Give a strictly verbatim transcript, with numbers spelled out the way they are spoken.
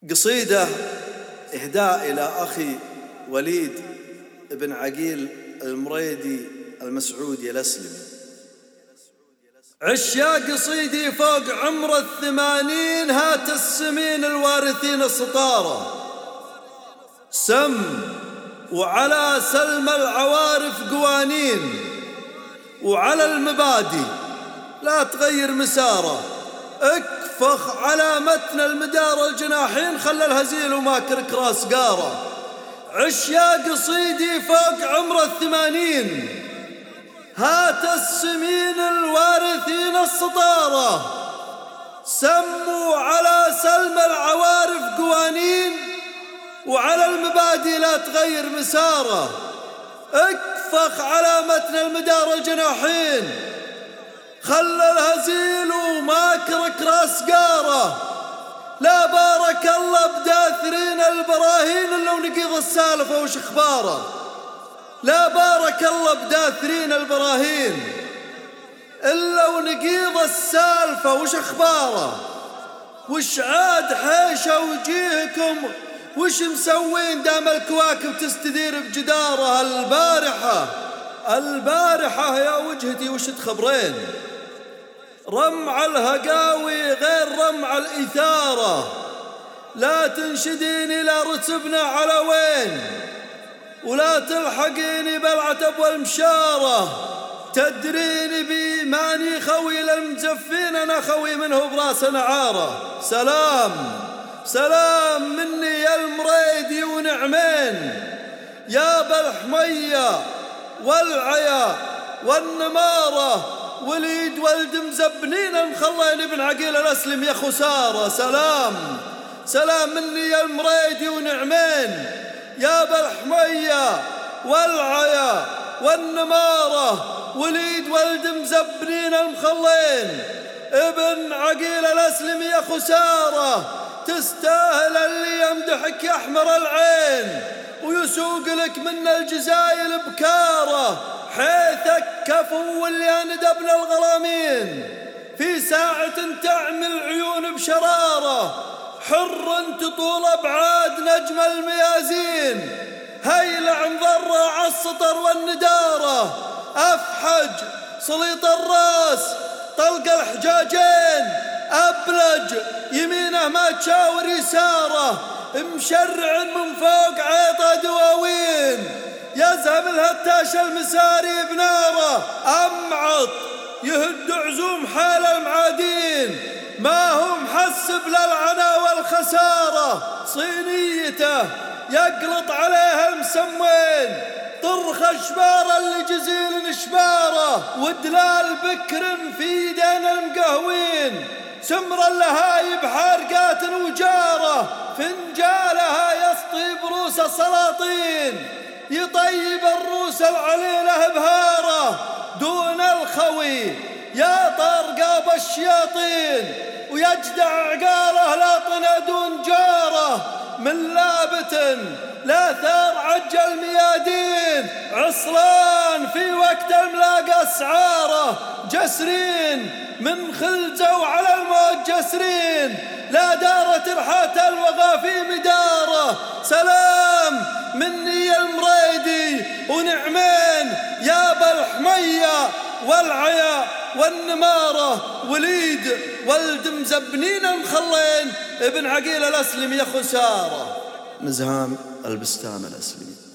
قصيدة إهداء إلى أخي وليد بن عقيل المريدي المسعودي الأسلمي. عش يا قصيدي فوق عمر الثمانين، هات السمين الوارثين السطارة، سم وعلى سلم العوارف قوانين، وعلى المبادئ لا تغير مساره، اكفخ على متن المدار الجناحين، خلى الهزيل وماكرك راس قاره. عش يا قصيدي فوق عمر الثمانين، هات السمين الوارثين السطارة، سموا على سلم العوارف قوانين، وعلى المبادئ لا تغير مساره، اكفخ على متن المدار الجناحين، خلى الهزيل وماكرك راس قاره. لا بارك الله بداثرين البراهين إلا ونقيض السالفة وش اخباره، لا بارك الله بداثرين البراهين إلا ونقيض السالفة وش اخباره. وش عاد حيشة وجيهكم، وش مسوين دام الكواكب تستدير بجداره. البارحة البارحة يا وجهتي وش تخبرين، رمع الهقاوي غير رمع الإثارة، لا تنشدين إلى رتبنا على وين، ولا تلحقيني بالعتب والمشارة، تدريني بي ماني خوي للمزفين، أنا خوي منه براس نعارة. سلام سلام مني يا المريدي ونعمين، يا بالحمية والعيا والنمارة، وليد ولد مزبنين مخلين بن عقيل الأسلم يا خسارة. سلام سلام مني يا المريدي ونعمين، يا بالحمية والعيا والنمارة، وليد ولد مزبنين مخلين ابن عقيل الأسلم يا خسارة. تستاهل اللي يمدحك يا أحمر العين، ويسوق لك من الجزايل بكاره، حيثك كفو اللي ندبنا الغرامين، في ساعة تعمل عيون بشرارة، حر تطول أبعاد نجم الميازين، هيلع ذرة عالسطر والندارة، أفحج سليط الراس طلق الحجاجين، أبلج يمينه ما تشاور يساره، مشرع من فوق عيطة دواوين، يذهب الهتاش المساري بناره، أمعط يهد عزوم حال المعادين، ما هم حسب للعنا والخسارة، صينيته يقلط عليها المسمين، طرخ شبار اللي جزيل شباره، ودلال بكر في يدين المقهوين، سمر اللهايب حارقات وجاره، فنجالها يسطي بروس السلاطين، يطيب الروس العليلة بهاره، دون الخوي يا طرقاب الشياطين، ويجدع عقاله لا طنا دون جاره، من لابت لا ثار عج الميادين، عصران في وقت الملاقى اسعاره، جسرين من خلزوا على الموت جسرين، لا دارت الحات الوغى في مداره. سلام مني يا المريدي ونعمين، يا بالحمية والعيا والنمارة، وليد ولد مزبنين مخلين ابن عقيل الأسلم يا خسارة. نزهان البستان الأسلمي.